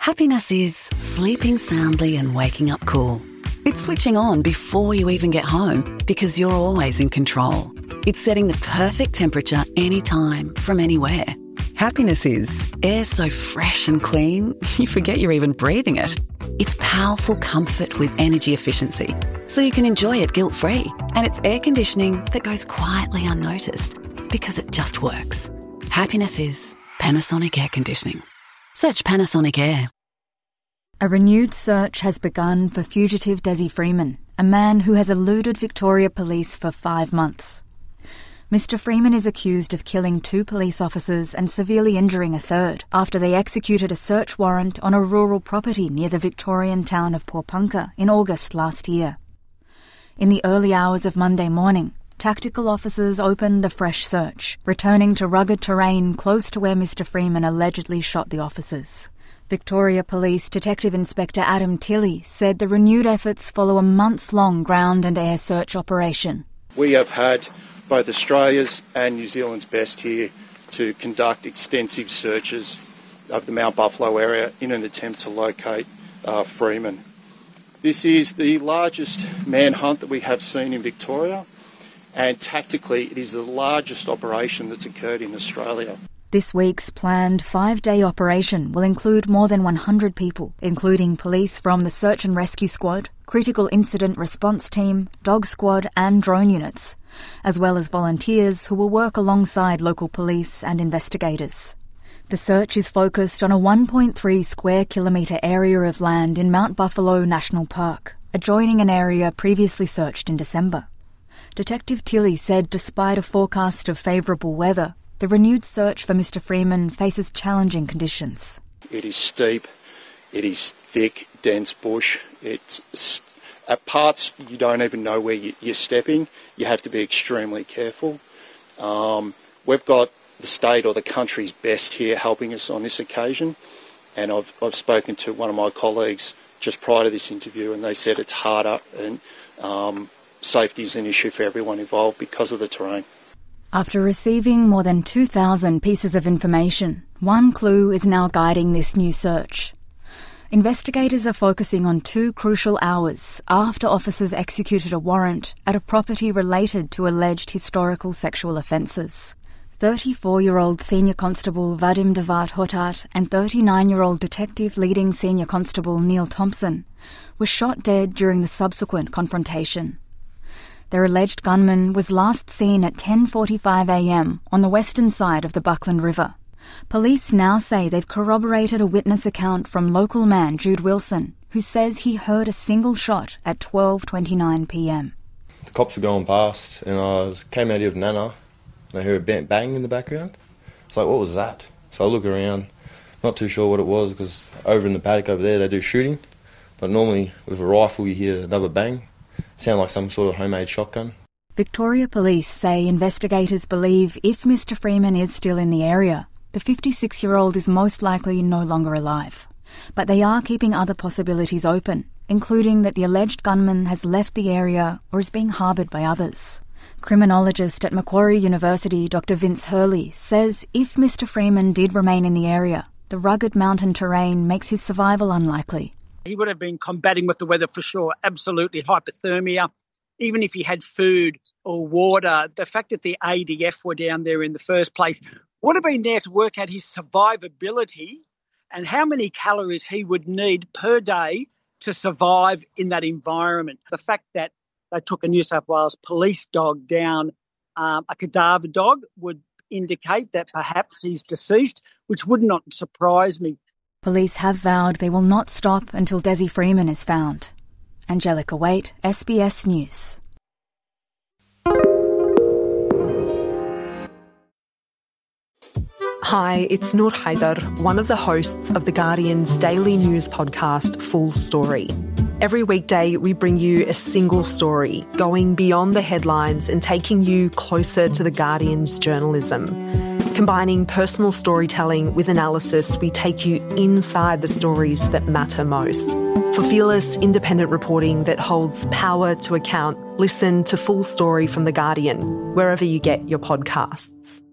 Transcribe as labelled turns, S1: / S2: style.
S1: Happiness is sleeping soundly and waking up cool. It's switching on before you even get home because you're always in control. It's setting the perfect temperature anytime, from anywhere. Happiness is air so fresh and clean, you forget you're even breathing it. It's powerful comfort with energy efficiency, so you can enjoy it guilt-free. And it's air conditioning that goes quietly unnoticed because it just works. Happiness is Panasonic Air Conditioning. Search Panasonic Air.
S2: A renewed search has begun for fugitive Desi Freeman, a man who has eluded Victoria Police for 5 months. Mr. Freeman is accused of killing 2 police officers and severely injuring a third after they executed a search warrant on a rural property near the Victorian town of Porepunkah in August last year. In the early hours of Monday morning, tactical officers opened the fresh search, returning to rugged terrain close to where Mr. Freeman allegedly shot the officers. Victoria Police Detective Inspector Adam Tilley said the renewed efforts follow a months-long ground and air search operation.
S3: We have had both Australia's and New Zealand's best here to conduct extensive searches of the Mount Buffalo area in an attempt to locate Freeman. This is the largest manhunt that we have seen in Victoria, and tactically it is the largest operation that's occurred in Australia.
S2: This week's planned 5-day operation will include more than 100 people, including police from the Search and Rescue Squad, Critical Incident Response Team, Dog Squad and drone units, as well as volunteers who will work alongside local police and investigators. The search is focused on a 1.3 square kilometre area of land in Mount Buffalo National Park, adjoining an area previously searched in December. Detective Tilley said despite a forecast of favourable weather, the renewed search for Mr. Freeman faces challenging conditions.
S3: It is steep, it is thick, dense bush. It's at parts you don't even know where you're stepping. You have to be extremely careful. We've got the state or the country's best here helping us on this occasion, and I've spoken to one of my colleagues just prior to this interview, and they said it's harder and safety is an issue for everyone involved because of the terrain.
S2: After receiving more than 2,000 pieces of information, one clue is now guiding this new search. Investigators are focusing on 2 crucial hours after officers executed a warrant at a property related to alleged historical sexual offences. 34-year-old Senior Constable Vadim Devat Hotat and 39-year-old Detective Leading Senior Constable Neil Thompson were shot dead during the subsequent confrontation. Their alleged gunman was last seen at 10:45 a.m. on the western side of the Buckland River. Police now say they've corroborated a witness account from local man Jude Wilson, who says he heard a single shot at 12:29 p.m.
S4: The cops were going past and I came out of Nana and I heard a bang in the background. It's like, what was that? So I look around, not too sure what it was because over in the paddock over there they do shooting, but normally with a rifle you hear another bang. Sound like some sort of homemade shotgun.
S2: Victoria Police say investigators believe if Mr. Freeman is still in the area, the 56-year-old is most likely no longer alive. But they are keeping other possibilities open, including that the alleged gunman has left the area or is being harboured by others. Criminologist at Macquarie University Dr. Vince Hurley says if Mr. Freeman did remain in the area, the rugged mountain terrain makes his survival unlikely.
S5: He would have been combating with the weather for sure, absolutely, hypothermia. Even if he had food or water, the fact that the ADF were down there in the first place would have been there to work out his survivability and how many calories he would need per day to survive in that environment. The fact that they took a New South Wales police dog down, a cadaver dog, would indicate that perhaps he's deceased, which would not surprise me.
S2: Police have vowed they will not stop until Desi Freeman is found. Angelica Waite, SBS News.
S6: Hi, it's Noor Haider, one of the hosts of The Guardian's daily news podcast, Full Story. Every weekday, we bring you a single story, going beyond the headlines and taking you closer to The Guardian's journalism. Combining personal storytelling with analysis, we take you inside the stories that matter most. For fearless, independent reporting that holds power to account, listen to Full Story from The Guardian, wherever you get your podcasts.